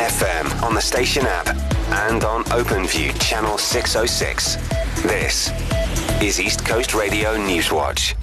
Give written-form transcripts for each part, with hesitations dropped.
FM on the station app and on OpenView channel 606. This is East Coast Radio Newswatch.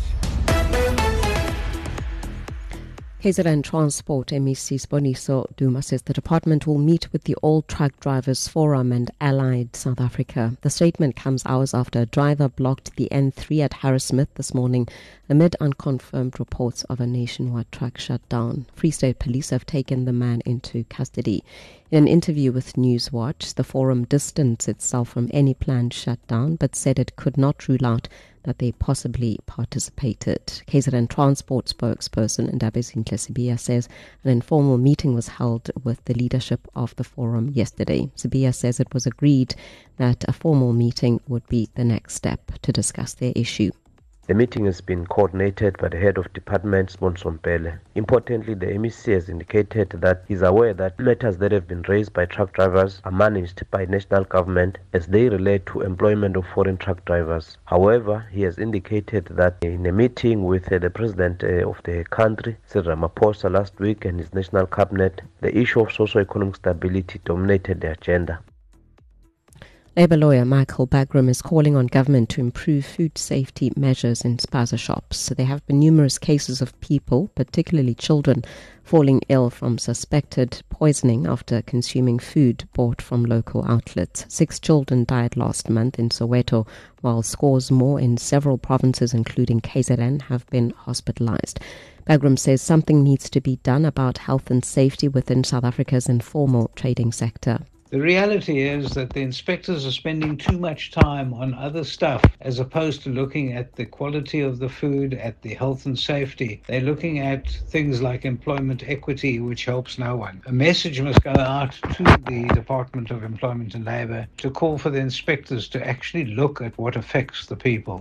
KZN Transport MEC Siboniso Duma says the department will meet with the All Truck Drivers Forum and Allied South Africa. The statement comes hours after a driver blocked the N3 at Harrismith this morning amid unconfirmed reports of a nationwide truck shutdown. Free State Police have taken the man into custody. In an interview with Newswatch, the forum distanced itself from any planned shutdown but said it could not rule out that they possibly participated. KZN Transport spokesperson Ndabe Sibiya says an informal meeting was held with the leadership of the forum yesterday. Sibiya says it was agreed that a formal meeting would be the next step to discuss their issue. The meeting has been coordinated by the head of department, Siboniso Mpele. Importantly, the MEC has indicated that he is aware that matters that have been raised by truck drivers are managed by national government as they relate to employment of foreign truck drivers. However, he has indicated that in a meeting with the president of the country, Cyril Ramaphosa, last week and his national cabinet, the issue of socio-economic stability dominated the agenda. Labour lawyer Michael Bagram is calling on government to improve food safety measures in spaza shops. There have been numerous cases of people, particularly children, falling ill from suspected poisoning after consuming food bought from local outlets. 6 children died last month in Soweto, while scores more in several provinces, including KZN, have been hospitalized. Bagram says something needs to be done about health and safety within South Africa's informal trading sector. The reality is that the inspectors are spending too much time on other stuff as opposed to looking at the quality of the food, at the health and safety. They're looking at things like employment equity, which helps no one. A message must go out to the Department of Employment and Labour to call for the inspectors to actually look at what affects the people.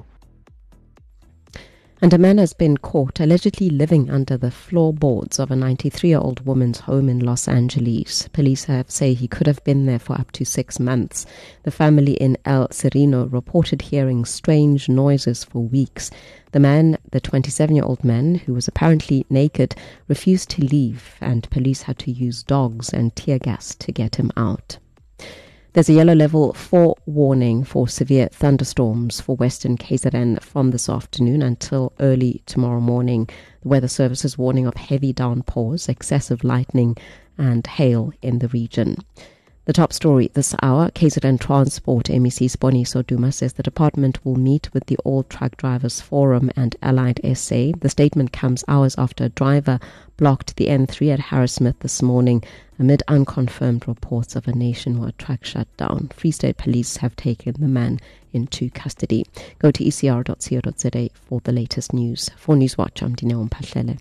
And a man has been caught allegedly living under the floorboards of a 93-year-old woman's home in Los Angeles. Police have say he could have been there for up to 6 months. The family in El Sereno reported hearing strange noises for weeks. The man, the 27-year-old man, who was apparently naked, refused to leave, and police had to use dogs and tear gas to get him out. There's a yellow level 4 warning for severe thunderstorms for Western KZN from this afternoon until early tomorrow morning. The Weather Service is warning of heavy downpours, excessive lightning and hail in the region. The top story this hour, KZN Transport MEC Siboniso Duma says the department will meet with the All Truck Drivers Forum and Allied SA. The statement comes hours after a driver blocked the N3 at Harrismith this morning amid unconfirmed reports of a nationwide truck shutdown. Free State Police have taken the man into custody. Go to ecr.co.za for the latest news. For Newswatch, I'm Dineo Mphahlele.